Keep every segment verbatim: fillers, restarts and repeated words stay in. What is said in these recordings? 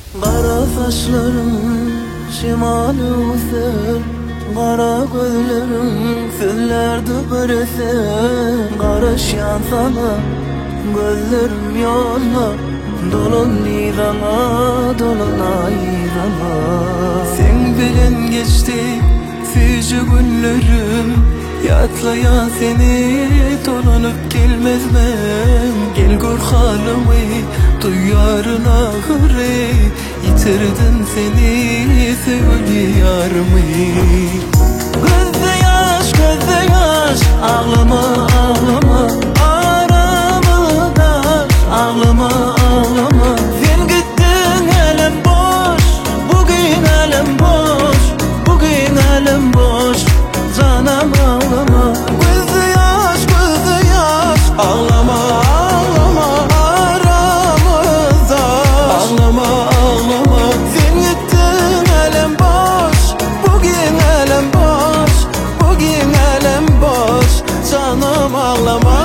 Kara saçlarım şimalı user, kara gözlerim sözlerde bir eser. Karışan sana gözlerim yolla, dolun nirana, dolun ayrana. Sen bilen geçti füce günlerim, yatlayan seni dolanıp gelmez ben. Gel gör halımı, duyarın ahırı, yitirdin seni sevgili yarımı. Gözde yaş, gözde yaş, ağlama ağlama, aramı taş, ağlama ağlama. Sen gittin elem boş, bugün elem boş, bugün elem boş, canım ağlama. Gözde yaş, gözde yaş, ağlama ağlama, aramızda ağlama ağlama. Sen gittin elem boş, bugün elem boş, bugün elem boş, canım ağlama.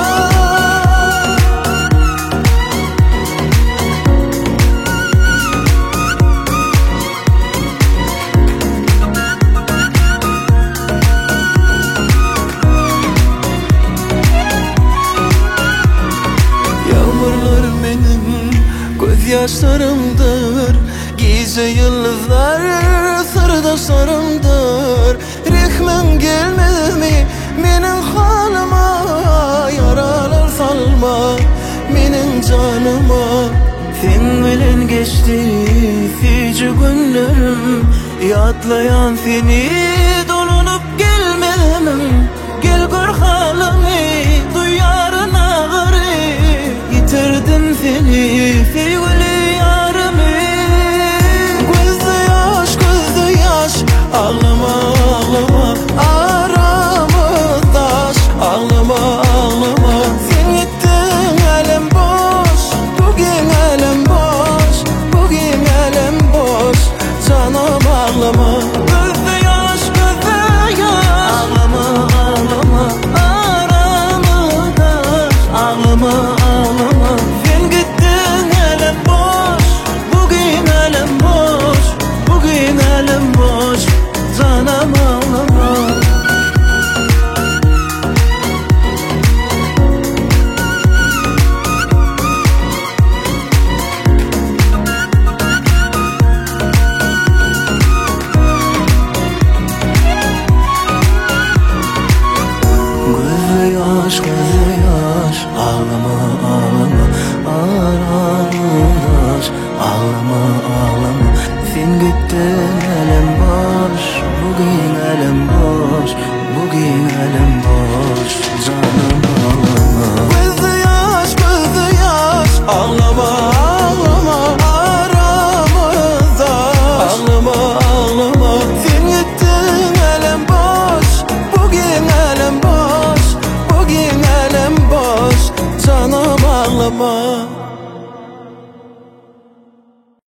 Yaşlarımdır, gece yıldızlar sırdaşlarımdır. Rehmin gelmez mi benim halıma, yaralar salma benim canıma. Sen bilen geçti füce günlerim, yatlayan seni dolunup gelmem. Gel gör halımı, duyarın ağrı, yitirdim seni sevgili yarımı. Gözde yaş, gözde yaş, ağlama ağlama, aramızda aşk, ağlama ağlama. Sen gittin elem boş, bugün elem boş, bugün elem boş, canım ağlama. Gözde yaş, gözde yaş, ağlama ağlama, aramızda aşk, ağlama ağlama. Sen gittin elem boş, bugün elem boş, bugün elem boş, canım ağlama. Gözde yaş, gözde yaş, ağlama ağlama, aramızda ağlama ağlama. Sen gittin elem boş, bugün elem boş, bugün elem boş, canım ağlama. Gözde yaş, gözde yaş, ağlama ağlama, aramızda ağlama ağlama. Sen gittin elem boş, bugün elem boş, bugün elem boş, canım ağlama.